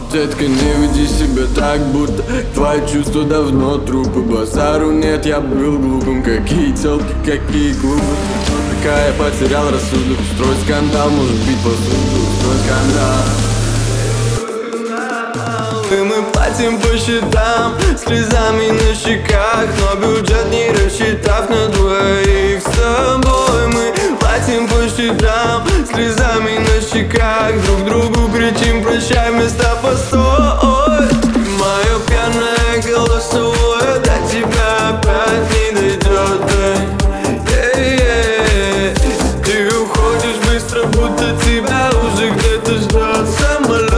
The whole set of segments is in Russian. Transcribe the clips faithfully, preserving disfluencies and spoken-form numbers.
Детка, не веди себя так, будто твои чувства давно трупы. Базару нет, я был глупым. Какие телки, какие клубы. Пока я потерял рассудок. Строй скандал, может быть посуду. Строй скандал. И мы платим по счетам, слезами на щеках, но бюджет не рассчитав на двоих с тобой. Мы платим по счетам, слезами на щеках, друг другу кричим прощай вместо постой. Мое пьяное голосовое до тебя опять не дойдет. Эй, ты уходишь быстро, будто тебя уже где-то ждет самолет.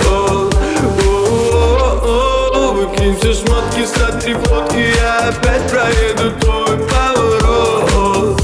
Выкинь все шмотки, сотри фотки, я опять проеду твой поворот.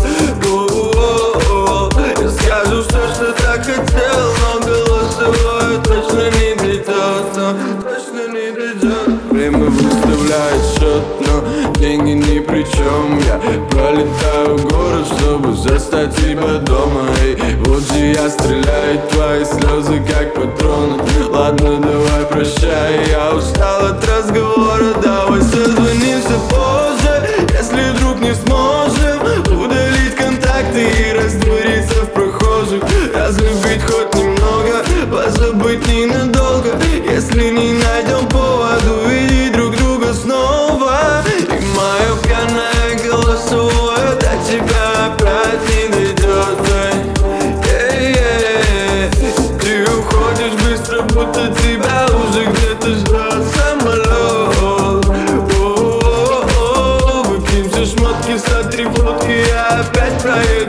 Я скажу все, что так хотел, но голосовое точно не дойдет, точно не дойдет. Время выставляет счет, но деньги ни при чем. Я пролетаю город, чтобы застать тебя дома. Эй, вот же я стреляю, твои слезы как патроны. Ладно, давай прощай, я устал от разговора. Давай созвонимся позже, если вдруг не сможем удалить контакты и раствориться в прохожих. Разлюбить хоть немного, позабыть ненадолго. Если не найдем повод увидеть друг друга снова. И мое пьяное голосовое до тебя опять не дойдет. Ты уходишь быстро, будто тебя уже где-то ждет самолет. Выкинь все шмотки, сотри фотки, я опять проеду